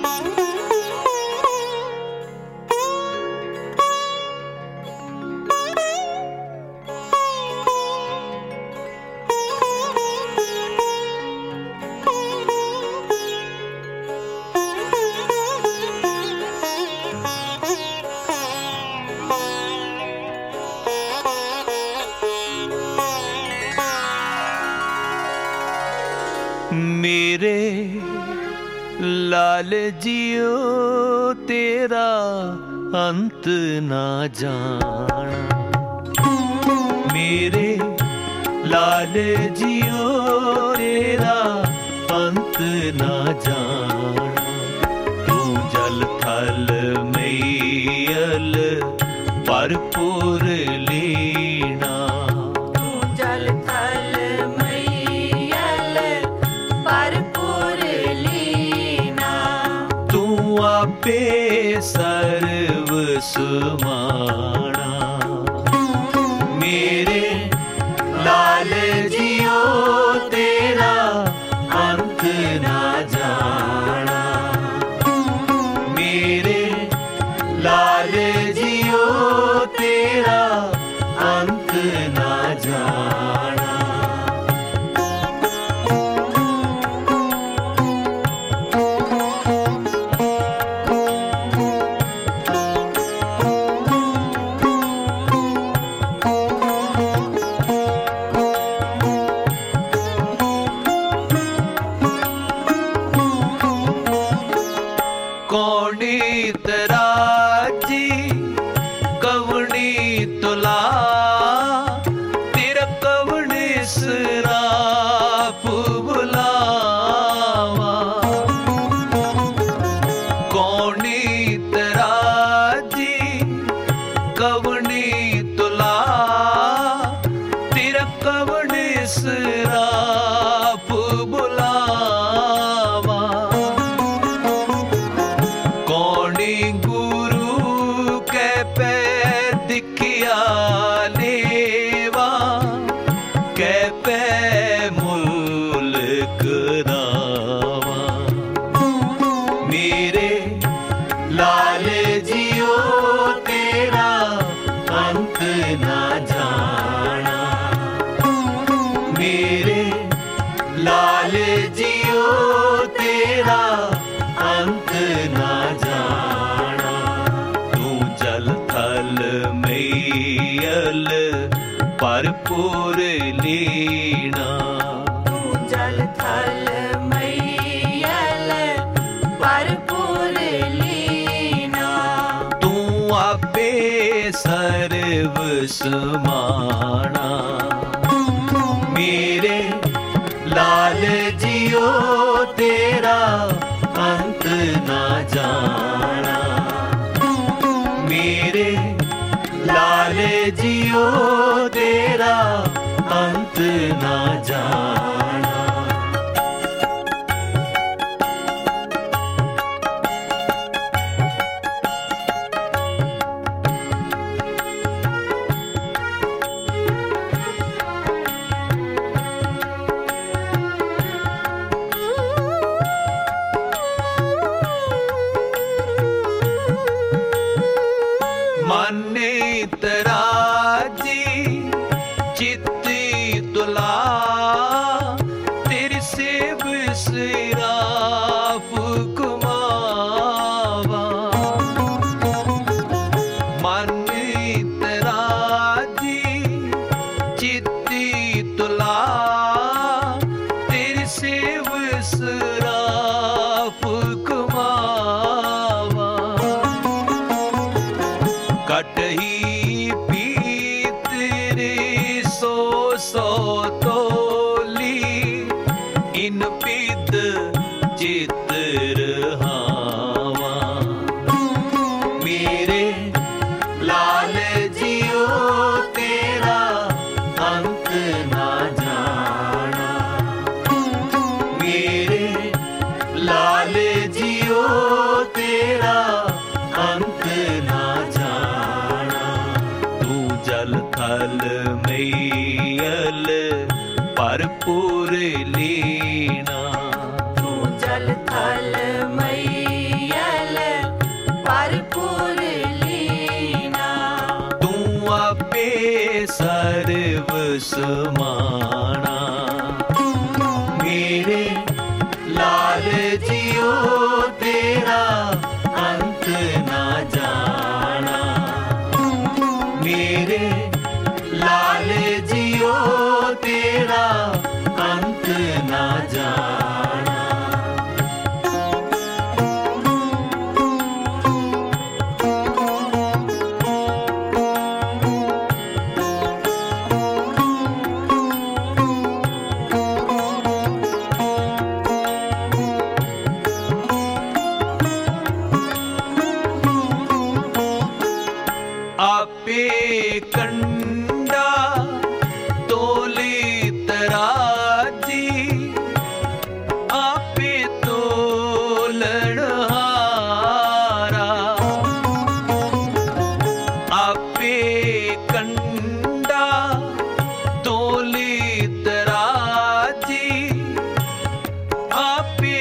मेरे लाल जियो तेरा अंत ना जाना, मेरे लाल जियो तेरा अंत ना जाना। तू जल थल मैयल भरपूर लीना, आपे सर्व सुमाना। मेरे लाल जियो तेरा अंत ना जाना, मेरे लाल जियो तेरा अंत ना जाना। कौनी तराजी कवनी तुला, तेरा कवनी सराप बुलावा। कौनी तराजी कवनी तुला, तेरा कवनी सराप बुलावा। कौनी गुरु के पैर दिखिया लेवा, कै पै मुल्क दावा। मेरे लाल जियो तेरा अंत ना जाना, मेरे लाल जियो तेरा अंत ना जाना। तू जल थल मैयल भरपूर लीना, तू जल थल मैयल भरपूर लीना। तू आपे सर्व समाना। मेरे लाल जियो तेरा अंत ना जाना, मेरे लाल जियो तेरा अंत ना जाना। माने तराजी चित्ती तुला, तेरी सेव सिराफ कुमावा। माने तराजी चित्ती तुला, तेरी सेव सिराफ कुमावा। कटही पीत रे सो सौ तोली, इन पिद चित्र हावा। मेरे लाल जियो तेरा अंत ना जाना, मेरे लाल जियो तेरा अंत ना जाना। तू जल थल मैयल भरपूर लीना, तू जल थल मैयल लाल जियो तेरा अंत ना जाना, मेरे लाल जियो तेरा अंत ना जाना। आपे कंडा तोले तराजी, आपे तोलनहारा, आपे कंडा तोले तराजी, आपे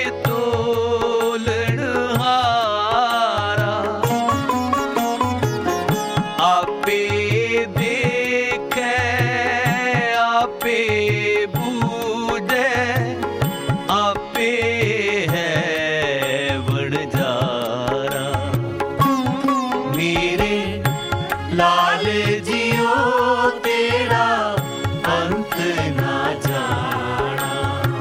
तोलनहारा, आपे देखे आपे बूझे, आपे है वणजारा, मेरे लाल जियो तेरा अंत ना जाना,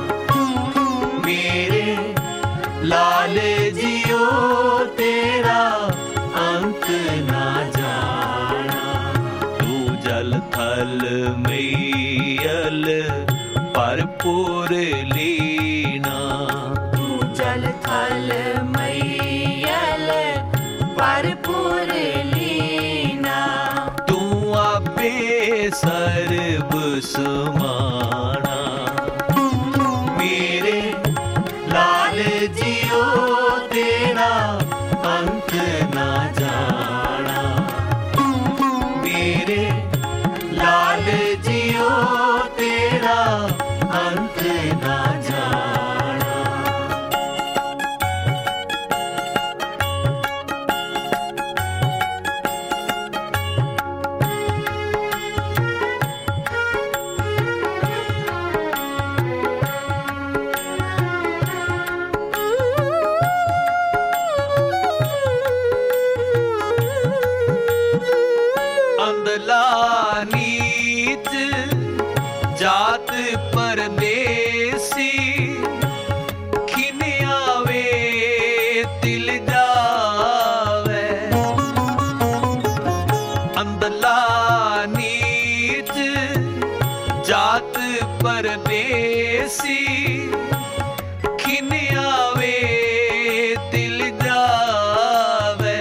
मेरे लाल जियो तेरा अंत ना जाना। तू जल थल मैयल भरपूर लीना, तू जल थल मैयल भरपूर लीना, तू आपे सर्ब समाना, मेरे लाल जियो तेरा अंत ना जाना, मेरे लाल जियो तेरा अंत ना जाना। अंधला नीच जात परदेसी, खिन आवे तिल जावे, अंधला नीच जात परदेसी, खिन आवे तिल जावे,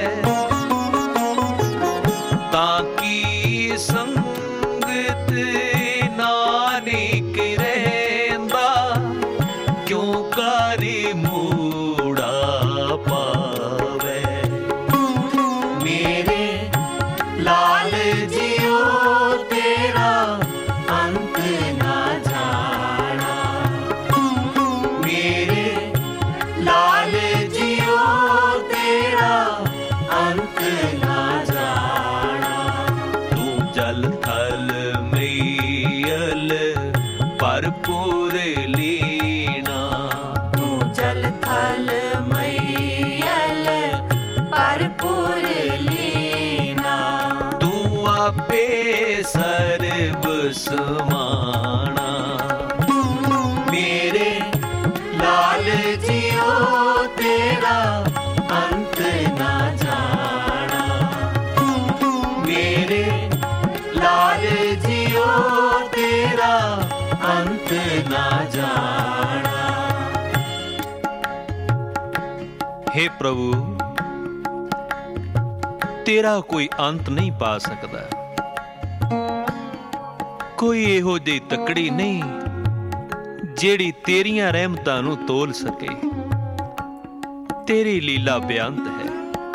ताकि संगत नानिक रहंदा, क्यों कारी मूड़ा पावे, मेरे लाल जियो तेरा अंत ना जाना, मेरे लाल जियो तेरा अंत ना जाना। तू जल थल मैयल भरपूर लीना, तू जल थल मैयल भरपूर लीना, तू आपे सर्ब समाना, मेरे लाल जियो तेरा अंत ना जाना, मेरे लाल जियो तेरा अंत ना जाना। हे प्रभु, तेरा कोई अंत नहीं पा सकता, कोई ਇਹੋ ਜਿਹੀ ਤਕੜੀ ਨਹੀਂ ਜਿਹੜੀ ਤੇਰੀਆਂ ਰਹਿਮਤਾਂ ਨੂੰ ਤੋਲ ਸਕੇ। ਤੇਰੀ ਲੀਲਾ ਬੇਅੰਤ ਹੈ,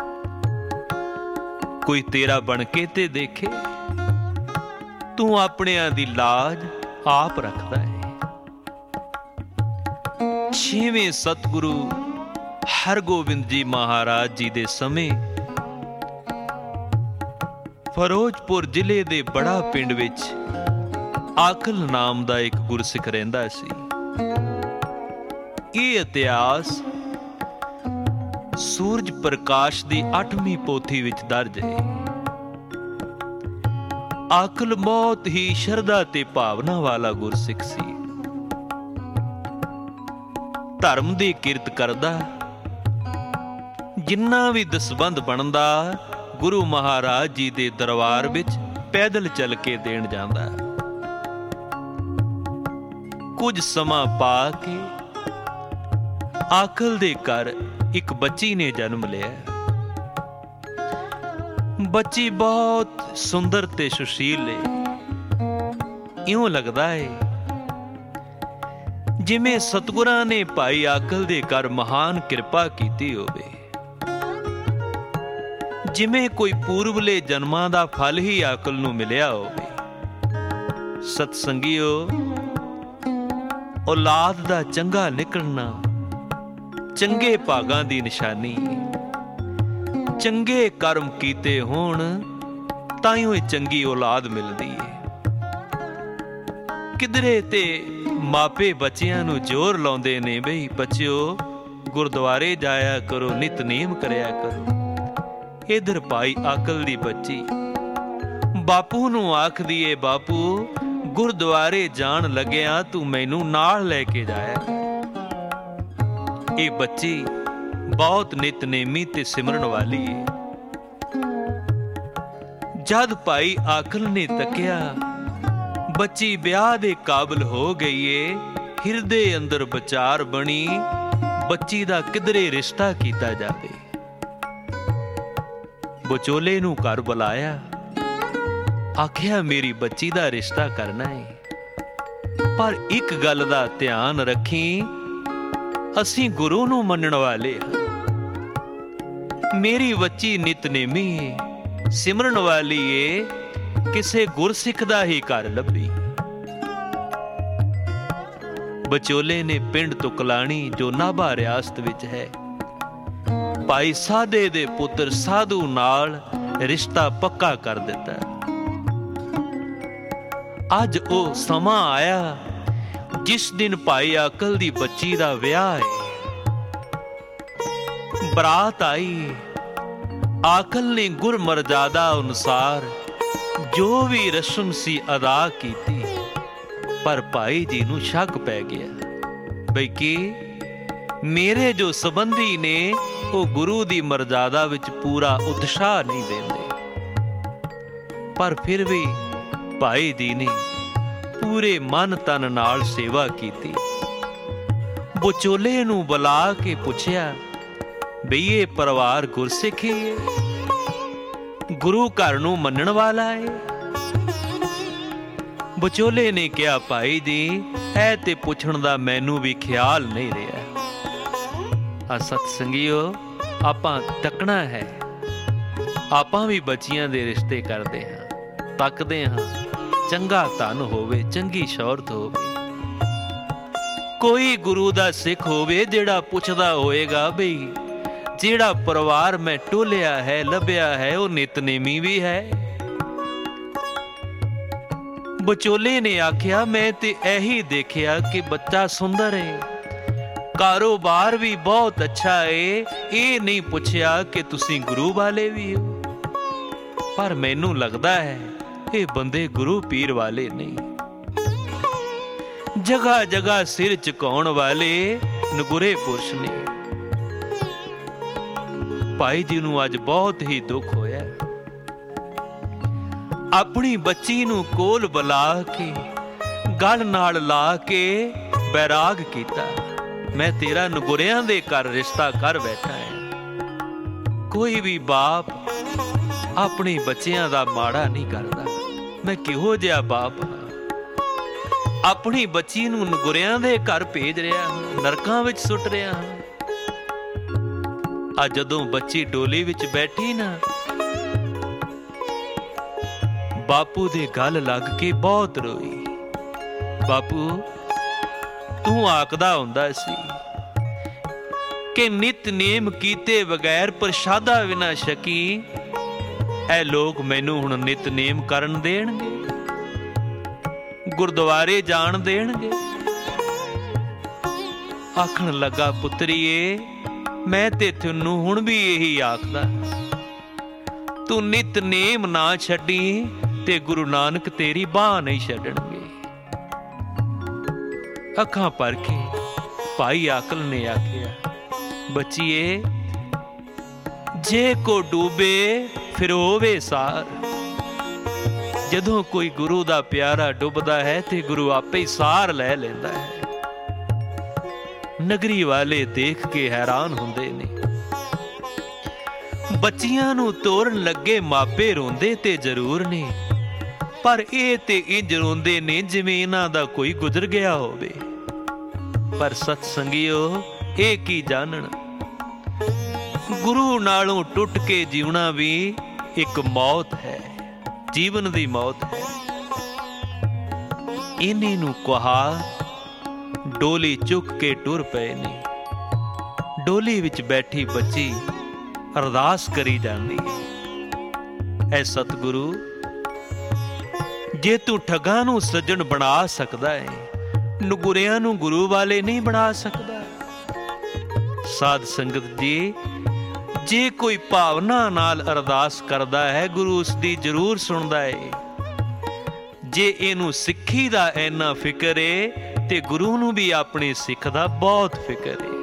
ਕੋਈ ਤੇਰਾ ਬਣ ਕੇ ਤੇ ਦੇਖੇ। ਤੂੰ ਆਪਣਿਆਂ ਦੀ ਲਾਜ ਆਪ ਰੱਖਦਾ ਹੈ। ਛੇਵੇਂ ਸਤਿਗੁਰੂ ਹਰਗੋਬਿੰਦ ਜੀ ਮਹਾਰਾਜ ਜੀ ਦੇ ਸਮੇਂ ਫਿਰੋਜ਼ਪੁਰ ਜ਼ਿਲ੍ਹੇ ਦੇ ਬੜਾ ਪਿੰਡ ਵਿੱਚ ਆਕਲ ਨਾਮ ਦਾ ਇੱਕ ਗੁਰਸਿੱਖ ਰਹਿੰਦਾ ਸੀ। ਇਹ ਇਤਿਹਾਸ ਸੂਰਜ ਪ੍ਰਕਾਸ਼ ਦੀ 8ਵੀਂ ਪੋਥੀ ਵਿੱਚ ਦਰਜ ਹੈ। ਆਕਲ ਬਹੁਤ ਹੀ ਸ਼ਰਧਾ ਤੇ ਭਾਵਨਾ ਵਾਲਾ ਗੁਰਸਿੱਖ ਸੀ। ਧਰਮ ਦੀ ਕਿਰਤ ਕਰਦਾ, ਜਿੰਨਾ ਵੀ ਦਸਬੰਧ ਬਣਦਾ ਗੁਰੂ ਮਹਾਰਾਜ ਜੀ ਦੇ ਦਰਬਾਰ ਵਿੱਚ ਪੈਦਲ ਚੱਲ ਕੇ ਦੇਣ ਜਾਂਦਾ। ਕੁਝ ਸਮਾਂ ਪਾ ਕੇ ਆਕਲ ਦੇ ਘਰ ਇੱਕ ਬੱਚੀ ਨੇ ਜਨਮ ਲਿਆ। ਬੱਚੀ ਬਹੁਤ ਸੁੰਦਰ ਤੇ ਸੁਸ਼ੀਲ ਹੈ। ਇਉਂ ਲੱਗਦਾ ਹੈ ਜਿਵੇਂ ਸਤਿਗੁਰਾਂ ਨੇ ਭਾਈ ਆਕਲ ਦੇ ਘਰ ਮਹਾਨ ਕਿਰਪਾ ਕੀਤੀ ਹੋਵੇ, ਜਿਵੇਂ ਕੋਈ ਪੂਰਬਲੇ ਜਨਮਾਂ ਦਾ ਫਲ ਹੀ ਆਕਲ ਨੂੰ ਮਿਲਿਆ ਹੋਵੇ। ਸਤ ਸੰਗੀਓ, ਔਲਾਦ ਦਾ ਚੰਗਾ ਨਿਕਲਣਾ ਚੰਗੇ ਭਾਗਾਂ ਦੀ ਨਿਸ਼ਾਨੀ ਹੈ। ਚੰਗੇ ਕਰਮ ਕੀਤੇ ਹੋਣ ਤਾਂ ਹੀ ਚੰਗੀ ਔਲਾਦ ਮਿਲਦੀ ਹੈ। ਕਿਧਰੇ ਤੇ ਮਾਪੇ ਬੱਚਿਆਂ ਨੂੰ ਜ਼ੋਰ ਲਾਉਂਦੇ ਨੇ, ਬਈ ਬੱਚਿਓ ਗੁਰਦੁਆਰੇ ਜਾਇਆ ਕਰੋ, ਨਿਤਨੇਮ ਕਰਿਆ ਕਰੋ। ਇਧਰ ਭਾਈ ਆਕਲ ਦੀ ਬੱਚੀ ਬਾਪੂ ਨੂੰ ਆਖਦੀ ਏ, ਬਾਪੂ ਗੁਰਦੁਆਰੇ ਜਾਣ ਲੱਗਿਆ ਤੂੰ ਮੈਨੂੰ ਨਾਲ ਲੈ ਕੇ ਜਾਇਆ। ਇਹ ਬੱਚੀ ਬਹੁਤ ਨਿਤਨੇਮੀ ਤੇ ਸਿਮਰਨ ਵਾਲੀ ਏ। ਜਦ ਭਾਈ ਆਕਲ ਨੇ ਤੱਕਿਆ, ਬੱਚੀ ਵਿਆਹ ਦੇ ਕਾਬਲ ਹੋ ਗਈ ਏ। ਹਿਰਦੇ ਅੰਦਰ ਵਿਚਾਰ ਬਣੀ, ਬੱਚੀ ਦਾ ਕਿਧਰੇ ਰਿਸ਼ਤਾ ਕੀਤਾ ਜਾਵੇ। ਵਿਚੋਲੇ ਨੂੰ ਘਰ ਬੁਲਾਇਆ, ਆਖਿਆ ਮੇਰੀ ਬੱਚੀ ਦਾ ਰਿਸ਼ਤਾ ਕਰਨਾ ਹੈ, ਪਰ ਇੱਕ ਗੱਲ ਦਾ ਧਿਆਨ ਰੱਖੀ, ਅਸੀਂ ਗੁਰੂ ਨੂੰ ਮੰਨਣ ਵਾਲੇ ਹਾਂ। ਮੇਰੀ ਬੱਚੀ ਨਿਤਨੇਮੀ ਏ, ਸਿਮਰਨ ਵਾਲੀ ਏ, ਕਿਸੇ ਗੁਰਸਿੱਖ ਦਾ ਹੀ ਘਰ ਲੱਭੀ। ਵਿਚੋਲੇ ਨੇ ਪਿੰਡ ਤੁਕਲਾਣੀ, ਜੋ ਨਾਭਾ ਰਿਆਸਤ ਵਿੱਚ ਹੈ, ਭਾਈ ਸਾਧੇ ਦੇ ਪੁੱਤਰ ਸਾਧੂ ਨਾਲ ਰਿਸ਼ਤਾ ਪੱਕਾ ਕਰ ਦਿੱਤਾ। ਅੱਜ ਉਹ ਸਮਾਂ ਆਇਆ ਜਿਸ ਦਿਨ ਭਾਈ ਆਕਲ ਦੀ ਬੱਚੀ ਦਾ ਵਿਆਹ ਹੈ। ਬਰਾਤ ਆਈ। ਆਕਲ ਨੇ ਗੁਰ ਮਰਜ਼ਾਦਾ ਅਨੁਸਾਰ ਜੋ ਵੀ ਰਸਮ ਸੀ ਅਦਾ ਕੀਤੀ, ਪਰ ਭਾਈ ਜੀ ਨੂੰ ਸ਼ੱਕ ਪੈ ਗਿਆ ਬਈ ਕਿ ਮੇਰੇ ਜੋ ਸੰਬੰਧੀ ਨੇ ਉਹ ਗੁਰੂ ਦੀ ਮਰਜ਼ਾਦਾ ਵਿੱਚ ਪੂਰਾ ਉਤਸ਼ਾਹ ਨਹੀਂ ਦਿੰਦੇ। ਪਰ ਫਿਰ ਵੀ ਭਾਈ ਜੀ ਨੇ ਪੂਰੇ ਮਨ ਤਨ ਨਾਲ ਸੇਵਾ ਕੀਤੀ। ਵਿਚੋਲੇ ਨੂੰ ਬੁਲਾ ਕੇ ਪੁੱਛਿਆ ਬਈ ਇਹ ਪਰਿਵਾਰ ਗੁਰਸਿੱਖ ਹੈ, ਗੁਰੂ ਘਰ ਨੂੰ ਮੰਨਣ ਵਾਲਾ ਹੈ। ਵਿਚੋਲੇ ਨੇ ਕਿਹਾ, ਭਾਈ ਜੀ ਇਹ ਤੇ ਪੁੱਛਣ ਦਾ ਮੈਨੂੰ ਵੀ ਖਿਆਲ ਨਹੀਂ ਰਿਹਾ। ਆ ਸਤ ਸੰਗੀਓ, ਆਪਾਂ ਤੱਕਣਾ ਹੈ। ਆਪਾਂ ਵੀ ਬੱਚੀਆਂ ਦੇ ਰਿਸ਼ਤੇ ਕਰਦੇ ਹਾਂ, ਤੱਕਦੇ ਹਾਂ ਚੰਗਾ ਧਨ ਹੋਵੇ, ਚੰਗੀ ਸ਼ੌਹਰਤ ਹੋਵੇ। ਕੋਈ ਗੁਰੂ ਦਾ ਸਿੱਖ ਹੋਵੇ ਜਿਹੜਾ ਪੁੱਛਦਾ ਹੋਏਗਾ ਬਈ ਜਿਹੜਾ ਪਰਿਵਾਰ ਮੈਂ ਟੋਲਿਆ ਹੈ, ਲੱਭਿਆ ਹੈ, ਉਹ ਨਿਤਨੇਮੀ ਵੀ ਹੈ। ਵਿਚੋਲੇ ਨੇ ਆਖਿਆ, ਮੈਂ ਤੇ ਇਹੀ ਦੇਖਿਆ ਕਿ ਬੱਚਾ ਸੁੰਦਰ ਹੈ, ਕਾਰੋਬਾਰ ਵੀ ਬਹੁਤ ਅੱਛਾ ਹੈ, ਇਹ ਨਹੀਂ ਪੁੱਛਿਆ ਕਿ ਤੁਸੀਂ ਗੁਰੂ ਵਾਲੇ ਵੀ ਹੋ। ਪਰ ਮੈਨੂੰ ਲੱਗਦਾ ਹੈ ਇਹ ਬੰਦੇ ਗੁਰੂ ਪੀਰ ਵਾਲੇ ਨਹੀਂ, ਜਗ੍ਹਾ ਜਗ੍ਹਾ ਸਿਰ ਝੁਕਾਉਣ ਵਾਲੇ ਨਗੁਰੇ ਪੁਰਸ਼ ਨੇ। ਭਾਈ ਜੀ ਨੂੰ ਅੱਜ ਬਹੁਤ ਹੀ ਦੁੱਖ ਹੋਇਆ। ਆਪਣੀ ਬੱਚੀ ਨੂੰ ਕੋਲ ਬੁਲਾ ਕੇ ਗਲ ਨਾਲ ਲਾ ਕੇ ਬੈਰਾਗ ਕੀਤਾ, ਮੈਂ ਤੇਰਾ ਨਗੁਰਿਆਂ ਦੇ ਘਰ ਰਿਸ਼ਤਾ ਕਰ ਬੈਠਾ ਹੈ। ਕੋਈ ਵੀ ਬਾਪ ਆਪਣੇ ਬੱਚਿਆਂ ਦਾ ਮਾੜਾ ਨਹੀਂ ਕਰਦਾ। ਮੈਂ ਕਿਹੋ ਜਿਹਾ ਬਾਪ ਹਾਂ, ਆਪਣੀ ਬੱਚੀ ਨੂੰ ਨਗੁਰਿਆਂ ਦੇ ਘਰ ਭੇਜ ਰਿਹਾ, ਨਰਕਾਂ ਵਿੱਚ ਸੁੱਟ ਰਿਹਾ ਹਾਂ। ਆ ਜਦੋਂ ਬੱਚੀ ਡੋਲੀ ਵਿੱਚ ਬੈਠੀ ਨਾ, ਬਾਪੂ ਦੇ ਗਲ ਲੱਗ ਕੇ ਬਹੁਤ ਰੋਈ। ਬਾਪੂ ਤੂੰ ਆਖਦਾ ਹੁੰਦਾ ਸੀ ਕਿ ਨਿਤਨੇਮ ਕੀਤੇ ਬਗੈਰ ਪ੍ਰਸ਼ਾਦਾ ਬਿਨਾ ਛਕੀ, ਇਹ ਲੋਕ ਮੈਨੂੰ ਹੁਣ ਨਿਤਨੇਮ ਕਰਨ ਦੇਣਗੇ, ਗੁਰਦੁਆਰੇ ਜਾਣ ਦੇਣਗੇ। ਆਖਣ ਲੱਗਾ, ਪੁੱਤਰੀਏ ਮੈਂ ਤੇ ਤੈਨੂੰ ਹੁਣ ਵੀ ਇਹੀ ਆਖਦਾ, ਤੂੰ ਨਿਤਨੇਮ ਨਾ ਛੱਡੀ ਤੇ ਗੁਰੂ ਨਾਨਕ ਤੇਰੀ ਬਾਹ ਨਹੀਂ ਛੱਡਣਗੇ। ਅੱਖਾਂ ਭਰ ਕੇ ਭਾਈ ਆਕਲ ਨੇ ਆਖਿਆ, ਬੱਚੀਏ ਜੇ ਕੋ ਡੂਬੇ ਫਿਰ ਹੋਵੇ ਸਾਰ। ਜਦੋਂ ਕੋਈ ਗੁਰੂ ਦਾ ਪਿਆਰਾ ਡੁੱਬਦਾ ਹੈ ਤੇ ਗੁਰੂ ਆਪੇ ਹੀ ਸਾਰ ਲੈ ਲੈਂਦਾ ਹੈ। ਨਗਰੀ ਵਾਲੇ ਦੇਖ ਕੇ ਹੈਰਾਨ ਹੁੰਦੇ ਨੇ। ਬੱਚੀਆਂ ਨੂੰ ਤੋਰਨ ਲੱਗੇ ਮਾਪੇ ਰੋਂਦੇ ਤੇ ਜ਼ਰੂਰ ਨੇ, ਪਰ ਇਹ ਤੇ ਇੰਜ ਰੋਂਦੇ ਨੇ ਜਿਵੇਂ ਇਹਨਾਂ ਦਾ ਕੋਈ ਗੁਜ਼ਰ ਗਿਆ ਹੋਵੇ। ਪਰ ਸਤ ਸੰਗਿਓ ਇਹ ਕੀ ਜਾਣਨ, ਗੁਰੂ ਨਾਲੋਂ ਟੁੱਟ ਕੇ ਜੀਵਣਾ ਵੀ ਇੱਕ ਮੌਤ ਹੈ, ਜੀਵਨ ਦੀ ਮੌਤ ਹੈ। ਇਹਨੇ ਨੂੰ ਕਹਾ ਡੋਲੀ ਚੁੱਕ ਕੇ ਟੁਰ ਪਏ ਨੇ। ਡੋਲੀ ਵਿੱਚ ਬੈਠੀ ਬੱਚੀ ਅਰਦਾਸ ਕਰੀ ਜਾਂਦੀ ਹੈ, ਐ ਸਤਿਗੁਰੂ ਜੇ ਤੂੰ ਠੱਗਾਂ ਨੂੰ ਸੱਜਣ ਬਣਾ ਸਕਦਾ ਹੈ, ਨਗੁਰਿਆਂ ਨੂੰ ਗੁਰੂ ਵਾਲੇ ਨਹੀਂ ਬਣਾ ਸਕਦਾ। ਸਾਧ ਸੰਗਤ ਜੀ, ਜੇ ਕੋਈ ਭਾਵਨਾ ਨਾਲ ਅਰਦਾਸ ਕਰਦਾ ਹੈ, ਗੁਰੂ ਉਸ ਦੀ ਜ਼ਰੂਰ ਸੁਣਦਾ ਹੈ। ਜੇ ਇਹਨੂੰ ਸਿੱਖੀ ਦਾ ਇੰਨਾ ਫਿਕਰ ਏ ਤੇ ਗੁਰੂ ਨੂੰ ਵੀ ਆਪਣੇ ਸਿੱਖ ਦਾ ਬਹੁਤ ਫਿਕਰ ਏ।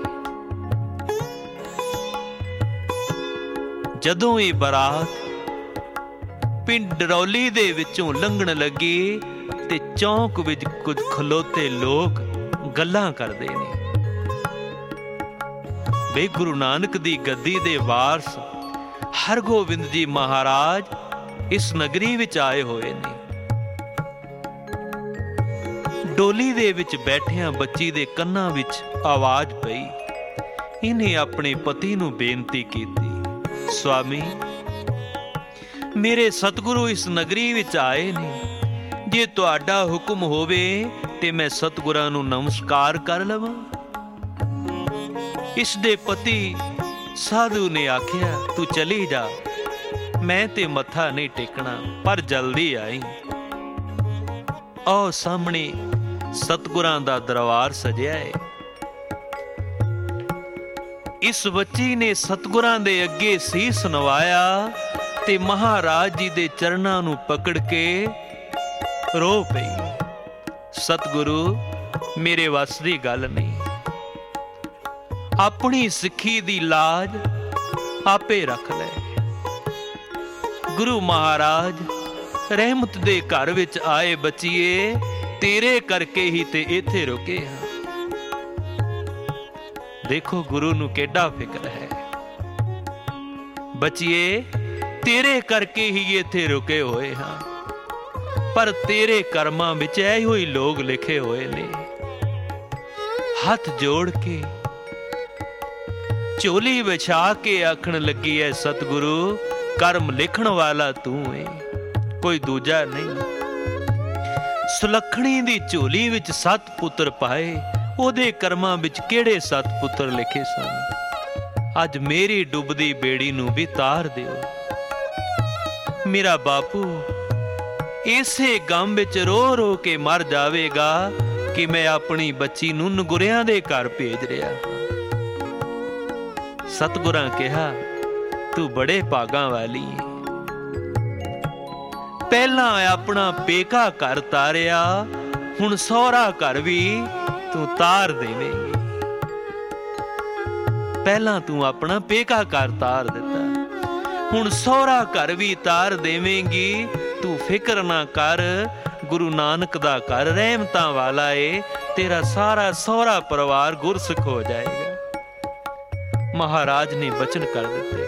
ਜਦੋਂ ਇਹ ਬਰਾਤ ਪਿੰਡ ਡਰੌਲੀ ਦੇ ਵਿੱਚੋਂ ਲੰਘਣ ਲੱਗੀ ਤੇ ਚੌਂਕ ਵਿੱਚ ਕੁਝ ਖਲੋਤੇ ਲੋਕ ਗੱਲਾਂ ਕਰਦੇ ਨੇ, ਵੇ ਗੁਰੂ ਨਾਨਕ ਦੀ ਗੱਦੀ ਦੇ ਵਾਰਸ ਹਰਗੋਬਿੰਦ ਜੀ ਮਹਾਰਾਜ ਇਸ ਨਗਰੀ ਵਿੱਚ ਆਏ ਹੋਏ ਨੇ। ਡੋਲੀ ਦੇ ਵਿੱਚ ਬੈਠਿਆਂ ਬੱਚੀ ਦੇ ਕੰਨਾਂ ਵਿੱਚ ਆਵਾਜ਼ ਪਈ। ਇਹਨੇ ਆਪਣੇ ਪਤੀ ਨੂੰ ਬੇਨਤੀ ਕੀਤੀ, ਸੁਆਮੀ ਮੇਰੇ ਸਤਿਗੁਰੂ ਇਸ ਨਗਰੀ ਵਿੱਚ ਆਏ ਨੇ, ਜੇ ਤੁਹਾਡਾ ਹੁਕਮ ਹੋਵੇ ਤੇ ਮੈਂ ਸਤਿਗੁਰਾਂ ਨੂੰ ਨਮਸਕਾਰ ਕਰ ਲਵਾਂ। ਇਸ ਦੇ ਪਤੀ ਸਾਧੂ ਨੇ ਆਖਿਆ, ਤੂੰ ਚਲੀ ਜਾ, ਮੈਂ ਤੇ ਮੱਥਾ ਨਹੀਂ ਟੇਕਣਾ, ਪਰ ਜਲਦੀ ਆਈ। ਆਹ ਸਾਹਮਣੇ ਸਤਿਗੁਰਾਂ ਦਾ ਦਰਬਾਰ ਸਜਿਆ ਹੈ। ਇਸ ਬੱਚੀ ਨੇ ਸਤਿਗੁਰਾਂ ਦੇ ਅੱਗੇ ਸੀਸ ਨਵਾਇਆ ਤੇ ਮਹਾਰਾਜ ਜੀ ਦੇ ਚਰਨਾਂ ਨੂੰ ਪਕੜ ਕੇ ਰੋ ਪਈ। ਸਤਿਗੁਰੂ ਮੇਰੇ ਵੱਸ ਦੀ ਗੱਲ ਨਹੀਂ, ਆਪਣੀ ਸਿੱਖੀ ਦੀ ਲਾਜ ਆਪੇ ਰੱਖ ਲੈ। ਗੁਰੂ ਮਹਾਰਾਜ ਰਹਿਮਤ ਦੇ ਘਰ ਵਿੱਚ ਆਏ ਬੱਚੀਏ, ਤੇਰੇ ਕਰਕੇ ਹੀ ਤੇ ਇੱਥੇ ਰੁਕੇ ਹਾਂ। ਦੇਖੋ ਗੁਰੂ ਨੂੰ ਕਿੱਡਾ ਫਿਕਰ ਹੈ। ਬੱਚੀਏ ਤੇਰੇ ਕਰਕੇ ਹੀ ਇੱਥੇ ਰੁਕੇ ਹੋਏ ਹਾਂ, ਪਰ ਤੇਰੇ ਕਰਮਾਂ ਵਿੱਚ ਇਹੋ ਹੀ ਲੋਕ ਲਿਖੇ ਹੋਏ ਨੇ। ਹੱਥ ਜੋੜ ਕੇ ਝੋਲੀ ਵਿਛਾ ਕੇ ਆਖਣ ਲੱਗੀ ਐ, ਸਤਿਗੁਰੂ ਕਰਮ ਲਿਖਣ ਵਾਲਾ ਤੂੰ ਏ, ਕੋਈ ਦੂਜਾ ਨਹੀਂ। ਸੁਲੱਖਣੀ ਦੀ ਝੋਲੀ ਵਿੱਚ 7 ਪੁੱਤਰ ਪਾਏ, ਉਹਦੇ ਕਰਮਾਂ ਵਿੱਚ ਕਿਹੜੇ 7 ਪੁੱਤਰ ਲਿਖੇ ਸਨ। ਅੱਜ ਮੇਰੀ ਡੁੱਬਦੀ ਬੇੜੀ ਨੂੰ ਵੀ ਤਾਰ ਦਿਓ। ਮੇਰਾ ਬਾਪੂ ਇਸੇ ਗਮ ਵਿੱਚ ਰੋ ਰੋ ਕੇ ਮਰ ਜਾਵੇਗਾ ਕਿ ਮੈਂ ਆਪਣੀ ਬੱਚੀ ਨੂੰ ਨਗੁਰਿਆਂ ਦੇ ਘਰ ਭੇਜ ਰਿਹਾ। ਸਤਿਗੁਰਾਂ ਕਿਹਾ, ਤੂੰ ਬੜੇ ਭਾਗਾਂ ਵਾਲੀ ਹੈ। ਪਹਿਲਾਂ ਆਪਣਾ ਪੇਕਾ ਘਰ ਤਾਰਿਆ, ਹੁਣ ਸਹੁਰਾ ਘਰ ਵੀ ਤੂੰ ਤਾਰ ਦੇਵੇਂਗੀ। ਪਹਿਲਾਂ ਤੂੰ ਆਪਣਾ ਪੇਕਾ ਘਰ ਤਾਰ ਦਿੱਤਾ, ਹੁਣ ਸਹੁਰਾ ਘਰ ਵੀ ਤਾਰ ਦੇਵੇਂਗੀ। ਤੂੰ ਫਿਕਰ ਨਾ ਕਰ, ਗੁਰੂ ਨਾਨਕ ਦਾ ਘਰ ਰਹਿਮਤਾਂ ਵਾਲਾ ਏ, ਤੇਰਾ ਸਾਰਾ ਸਹੁਰਾ ਪਰਿਵਾਰ ਗੁਰਸਿੱਖ ਹੋ ਜਾਏਗਾ। ਮਹਾਰਾਜ ਨੇ ਬਚਨ ਕਰ ਦਿੱਤੇ।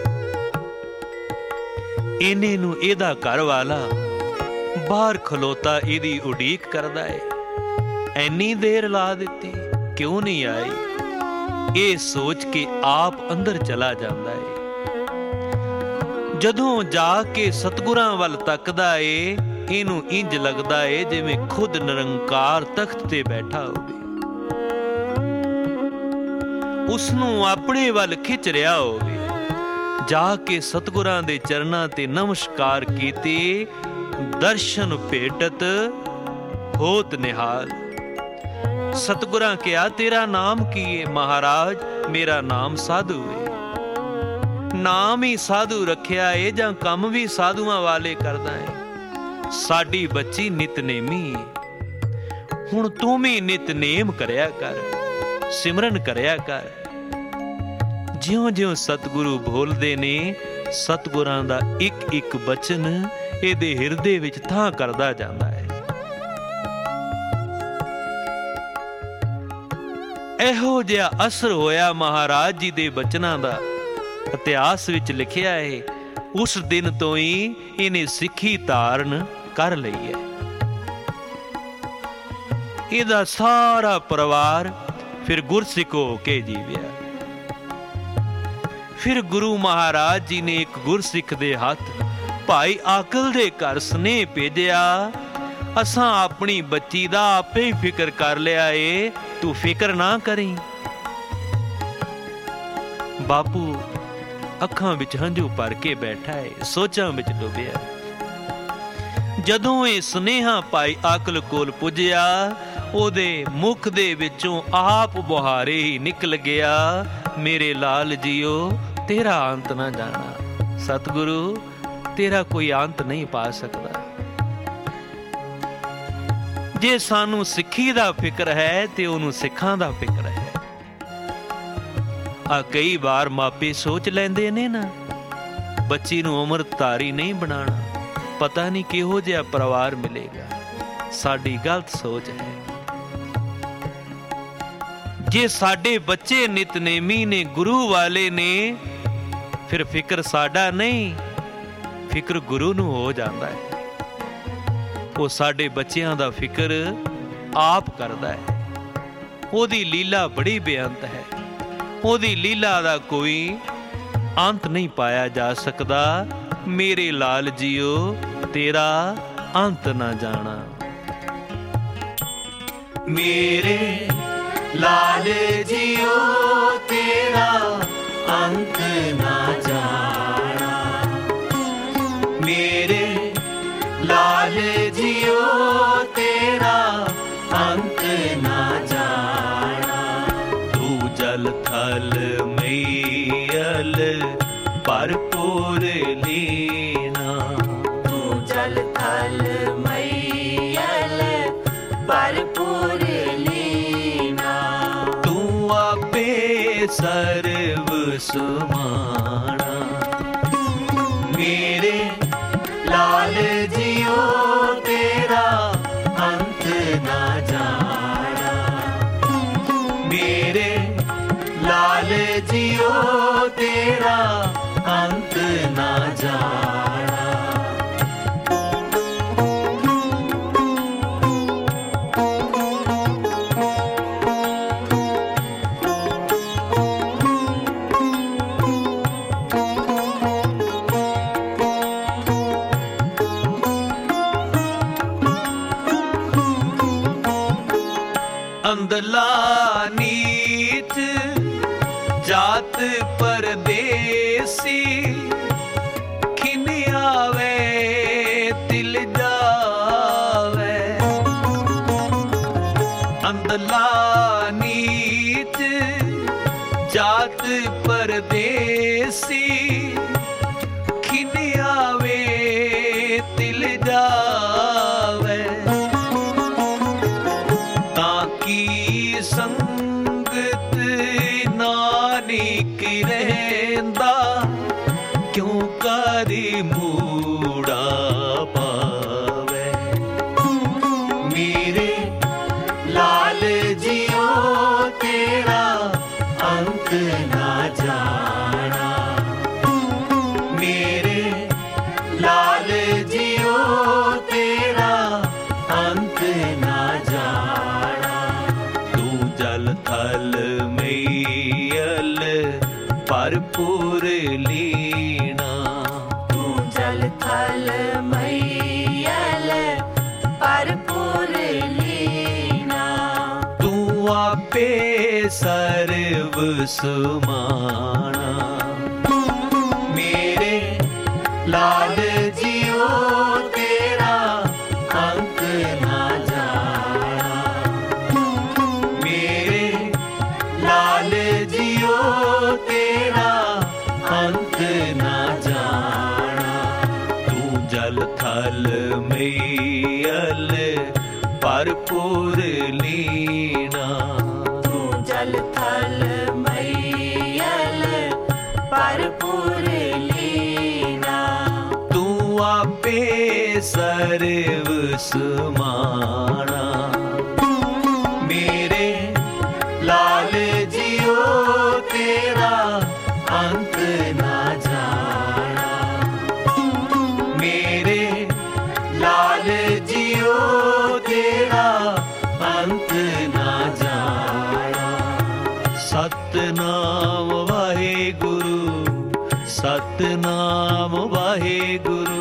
ਇਹਨੇ ਨੂੰ ਇਹਦਾ ਘਰ ਵਾਲਾ ਬਾਹਰ ਖਲੋਤਾ ਇਹਦੀ ਉਡੀਕ ਕਰਦਾ ਏ। ਐਨੀ ਦੇਰ ਲਾ ਦਿੱਤੀ, ਕਿਉਂ ਨਹੀਂ ਆਈ? ਇਹ ਸੋਚ ਕੇ ਆਪ ਅੰਦਰ ਚਲਾ ਜਾਂਦਾ ਏ। ਜਦੋਂ ਜਾ ਕੇ ਸਤਿਗੁਰਾਂ ਵੱਲ ਤੱਕਦਾ ਏ, ਇਹਨੂੰ ਇੰਜ ਲੱਗਦਾ ਏ ਜਿਵੇਂ ਖੁਦ ਨਿਰੰਕਾਰ ਤਖਤ ਤੇ ਬੈਠਾ ਹੋਵੇ, ਉਸਨੂੰ ਆਪਣੇ ਵੱਲ ਖਿੱਚ ਰਿਹਾ ਹੋਵੇ। ਜਾ ਕੇ ਸਤਿਗੁਰਾਂ ਦੇ ਚਰਨਾਂ ਤੇ ਨਮਸਕਾਰ ਕੀਤੀ, ਦਰਸ਼ਨ ਭੇਟਤ ਹੋਤ ਨਿਹਾਲ। ਸਤਿਗੁਰਾਂ ਕਿਹਾ तेरा नाम की है? महाराज मेरा नाम साधु है। नाम ही साधु रखिया है ਜਾਂ ਕੰਮ ਵੀ ਸਾਧੂਆਂ ਵਾਲੇ ਕਰਦਾ ਹੈ। ਸਾਡੀ ਬੱਚੀ ਨਿਤਨੇਮੀ ਹੈ। ਹੁਣ ਤੂੰ ਵੀ ਨਿਤਨੇਮ ਕਰਿਆ ਕਰ, ਸਿਮਰਨ ਕਰਿਆ ਕਰ। ਜਿਉਂ-ਜਿਉਂ ਸਤਿਗੁਰੂ ਬੋਲਦੇ ਨੇ, ਸਤਿਗੁਰਾਂ ਦਾ ਇੱਕ ਇੱਕ ਬਚਨ ਇਹਦੇ ਹਿਰਦੇ ਵਿੱਚ ਥਾਂ ਕਰਦਾ ਜਾਂਦਾ ਹੈ। ਇਹੋ ਜਿਹਾ ਅਸਰ ਹੋਇਆ ਮਹਾਰਾਜ ਜੀ ਦੇ ਬਚਨਾਂ ਦਾ, ਇਤਿਹਾਸ ਵਿੱਚ ਲਿਖਿਆ ਹੈ। ਉਸ ਦਿਨ ਤੋਂ ਹੀ ਇਹਨੇ ਸਿੱਖੀ ਧਾਰਨ ਕਰ ਲਈ ਹੈ। ਇਹਦਾ ਸਾਰਾ ਪਰਿਵਾਰ ਫਿਰ ਗੁਰਸਿੱਖ ਹੋ ਕੇ ਜੀਵਿਆ। ਫਿਰ ਗੁਰੂ ਮਹਾਰਾਜ ਜੀ ਨੇ ਇੱਕ ਗੁਰਸਿੱਖ ਦੇ ਹੱਥ ਭਾਈ ਆਕਲ ਦੇ ਘਰ ਸੁਨੇਹ ਭੇਜਿਆ, ਅਸਾਂ ਆਪਣੀ ਬੱਚੀ ਦਾ ਆਪੇ ਹੀ ਫਿਕਰ ਕਰ ਲਿਆ ਏ, ਤੂੰ ਫਿਕਰ ਨਾ ਕਰੀਂ। ਬਾਪੂ ਅੱਖਾਂ ਵਿੱਚ ਹੰਝੂ ਭਰ ਕੇ ਬੈਠਾ ਹੈ, ਸੋਚਾਂ ਵਿੱਚ ਡੁੱਬਿਆ। ਜਦੋਂ ਇਹ ਸੁਨੇਹਾ ਭਾਈ ਆਕਲ ਕੋਲ ਪੁੱਜਿਆ, ਉਹਦੇ ਮੁਖ ਦੇ ਵਿੱਚੋਂ ਆਪ ਬੁਹਾਰੇ ਹੀ ਨਿਕਲ ਗਿਆ, ਮੇਰੇ ਲਾਲ ਜੀਓ ਤੇਰਾ ਅੰਤ ਨਾ ਜਾਣਾ। ਸਤਿਗੁਰੂ ਤੇਰਾ ਕੋਈ ਅੰਤ ਨਹੀਂ ਪਾ ਸਕਦਾ। ਜੇ ਸਾਨੂੰ ਸਿੱਖੀ ਦਾ ਫਿਕਰ ਹੈ ਤੇ ਉਹਨੂੰ ਸਿੱਖਾਂ ਦਾ ਫਿਕਰ ਹੈ। ਆ ਕਈ ਵਾਰ ਮਾਪੇ ਸੋਚ ਲੈਂਦੇ ਨੇ ਨਾ, ਬੱਚੀ ਨੂੰ ਅੰਮ੍ਰਿਤਧਾਰੀ ਨਹੀਂ ਬਣਾਉਣਾ, ਪਤਾ ਨਹੀਂ ਕਿਹੋ ਜਿਹਾ ਪਰਿਵਾਰ ਮਿਲੇਗਾ। ਸਾਡੀ ਗਲਤ ਸੋਚ ਹੈ। ਜੇ ਸਾਡੇ ਬੱਚੇ ਨਿਤਨੇਮੀ ਨੇ, ਗੁਰੂ ਵਾਲੇ ਨੇ, ਫਿਰ ਫਿਕਰ ਸਾਡਾ ਨਹੀਂ, ਫਿਕਰ ਗੁਰੂ ਨੂੰ ਹੋ ਜਾਂਦਾ ਹੈ। ਉਹ ਸਾਡੇ ਬੱਚਿਆਂ ਦਾ ਫਿਕਰ ਆਪ ਕਰਦਾ ਹੈ। ਉਹਦੀ ਲੀਲਾ ਬੜੀ ਬੇਅੰਤ ਹੈ। ਉਹਦੀ ਲੀਲਾ ਦਾ ਕੋਈ ਅੰਤ ਨਹੀਂ ਪਾਇਆ ਜਾ ਸਕਦਾ। ਮੇਰੇ ਲਾਲ ਜੀਓ ਤੇਰਾ ਅੰਤ ਨਾ ਜਾਣਾ। ਮੇਰੇ ਲਾਲ ਜੀਓ ਤੇਰਾ ਅੰਤ ਨਾ ਜਾਣਾ। ਮੇਰੇ ਲਾਲ ਜੀਓ ਤੇਰਾ ਅੰਤ ਨਾ ਜਾਣਾ। ਤੂੰ ਜਲ ਥਲ ਮਈਅਲ ਭਰਪੂਰ ਲੀਨਾ। ਤੂੰ ਜਲ ਥਲ ਮਈਅਲ ਭਰਪੂਰ ਲੀਨਾ। ਤੂੰ ਆਪੇ ਸਰਬ ਸੁਮਾਣਾ। ਮੇਰੇ ਲਾਲ ਜੀਓ ਤੇਰਾ ਅੰਤ ਨਾ ਜਾਣਾ। ਮੇਰੇ ਲਾਲ ਜੀਓ ਤੇਰਾ ਅੰਤ ਨਾ ਜਾਣਾ। ਅੰਦਲਾ ਨੀਚ ਜਾਤ ਪਰਦੇਸੀ। ਖਿਨ ਆਵੇ ਤਿਲ ਜਾਵੇ। ਅੰਦਲਾ ਨੀਚ ਜਾਤ ਪਰਦੇਸੀ। ਖਿਨ ਆਵੇ ਤਿਲ ਜਾਵੇ। ਕੀ ਸੰਗਤ ਨਾਨਕ ਰਹਿੰਦਾ। ਕਿਉਂ ਕਰੀ ਮੂੜਾ ਪਾਵੇ। ਮੇਰੇ ਲਾਲ ਜੀਓ ਤੇਰਾ ਅੰਤ ਨਾ ਜਾਣਾ। ਮੇਰੇ ਲਾਲ ਜੀਓ ਤੇਰਾ ਅੰਤ ਨਾ ਜਾਣਾ। ਤੂੰ ਜਲ ਥਲ ਮਈਅਲ ਭਰਪੂਰ ਲੀਨਾ। ਤੂੰ ਜਲ ਥਲ ਮਈਅਲ ਭਰਪੂਰ ਲੀਨਾ। ਤੂੰ ਆਪੇ ਸਰਬ ਸੁਮਾਣਾ। ਮੇਰੇ ਲਾਲ ਜੀਓ ਤੇਰਾ ਅੰਤ ਨਾ ਜਾਣਾ। भरपूर लीना। तू आपे सर्व समाना, मेरे लाल जियो तेरा अंत ना जाना। मेरे लाल जियो तेरा अंत ना जाना। सतनाम वाहेगुरु, सतनाम वाहेगुरु,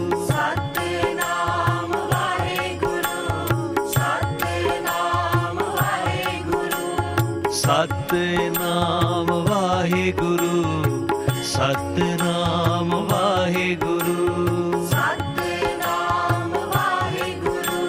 सतनाम वाहेगुरु, सतनाम वाहेगुरु, सतनाम वाहेगुरु, सतनाम वाहेगुरु, सतनाम वाहेगुरु,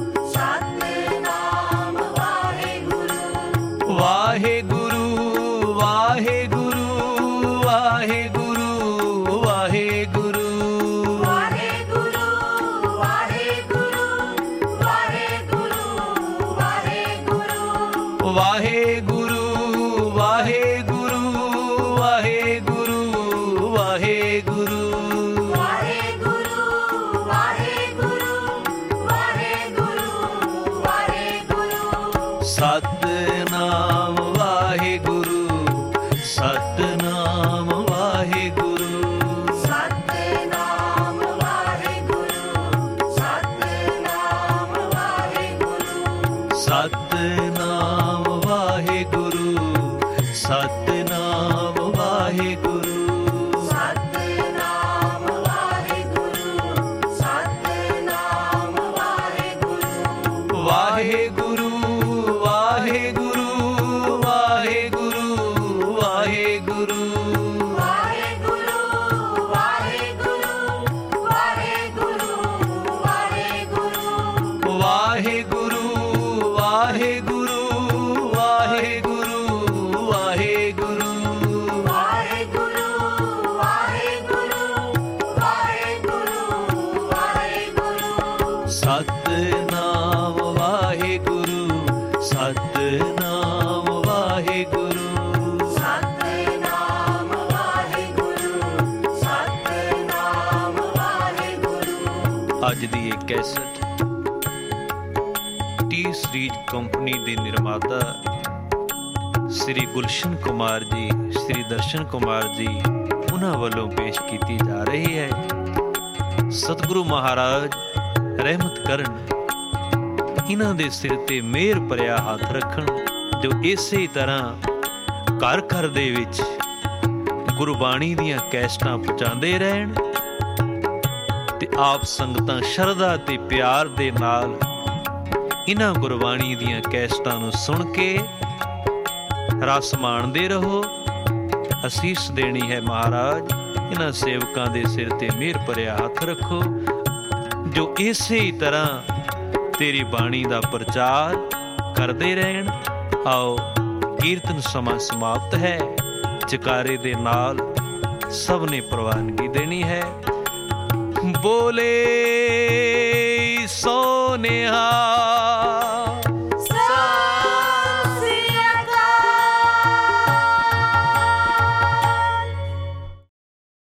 सतनाम वाहेगुरु। वाहेगुरु वाहेगुरु वाहेगुरु वाहेगुरु, वाहेगुरु वाहेगुरु वाहेगुरु वाहेगुरु। वाहेगुरु वाहेगुरु वाहेगुरु वाहेगुरु, वाहेगुरु वाहेगुरु वाहेगुरु वाहेगुरु। सतनाम वाहेगुरु, सतनाम वाहेगुरु, सतनाम वाहेगुरु, सतनाम वाहेगुरु। सतनाम वाहेगुरु, सतनाम वाहेगुरु, सतनाम वाहेगुरु, सतनाम वाहेगुरु। वाहेगुरु वाहेगुरु वाहेगुरु वाहेगुरु, वाहेगुरु वाहेगुरु वाहेगुरु वाहेगुरु। वाहेगुरु वाहेगुरु वाहेगुरु वाहेगुरु, वाहेगुरु वाहेगुरु वाहेगुरु वाहेगुरु। सतनाम वाहेगुरु, सतनाम वाहेगुरु, सतनाम वाहेगुरु, सतनाम वाहेगुरु। ਅੱਜ ਦੀ ਇਹ ਕੈਸਟ ਟੀ ਸੀਰੀਜ਼ ਕੰਪਨੀ ਦੇ ਨਿਰਮਾਤਾ ਸ੍ਰੀ ਗੁਲਸ਼ਨ ਕੁਮਾਰ ਜੀ, ਸ੍ਰੀ ਦਰਸ਼ਨ ਕੁਮਾਰ ਜੀ ਉਹਨਾਂ ਵੱਲੋਂ ਪੇਸ਼ ਕੀਤੀ ਜਾ ਰਹੀ ਹੈ। ਸਤਿਗੁਰੂ ਮਹਾਰਾਜ ਰਹਿਮਤ ਕਰਨ, ਇਹਨਾਂ ਦੇ ਸਿਰ ਤੇ ਮਿਹਰ ਭਰਿਆ ਹੱਥ ਰੱਖਣ, ਜੋ ਇਸੇ ਤਰ੍ਹਾਂ ਘਰ ਘਰ ਦੇ ਵਿੱਚ ਗੁਰਬਾਣੀ ਦੀਆਂ ਕੈਸਟਾਂ ਪਹੁੰਚਾਉਂਦੇ ਰਹਿਣ ਤੇ ਆਪ ਸੰਗਤਾਂ ਸ਼ਰਧਾ ਤੇ ਪਿਆਰ ਦੇ ਨਾਲ ਇਹਨਾਂ ਗੁਰਬਾਣੀ ਦੀਆਂ ਕੈਸਟਾਂ ਨੂੰ ਸੁਣ ਕੇ ਰਸ ਮਾਣਦੇ ਰਹੋ। ਅਸੀਸ ਦੇਣੀ ਹੈ ਮਹਾਰਾਜ, ਇਹਨਾਂ ਸੇਵਕਾਂ ਦੇ ਸਿਰ ਤੇ ਮਿਹਰ ਭਰਿਆ ਹੱਥ ਰੱਖੋ, ਜੋ ਇਸੇ ਤਰ੍ਹਾਂ ਤੇਰੀ ਬਾਣੀ ਦਾ ਪ੍ਰਚਾਰ ਕਰਦੇ ਰਹਿਣ। ਆਓ ਕੀਰਤਨ ਸਮਾਂ ਸਮਾਪਤ ਹੈ, ਜਕਾਰੇ ਦੇ ਨਾਲ ਸਭ ਨੇ ਪ੍ਰਵਾਨਗੀ ਦੇਣੀ ਹੈ। ਬੋਲੇ ਸੋ ਨਿਹਾਲ।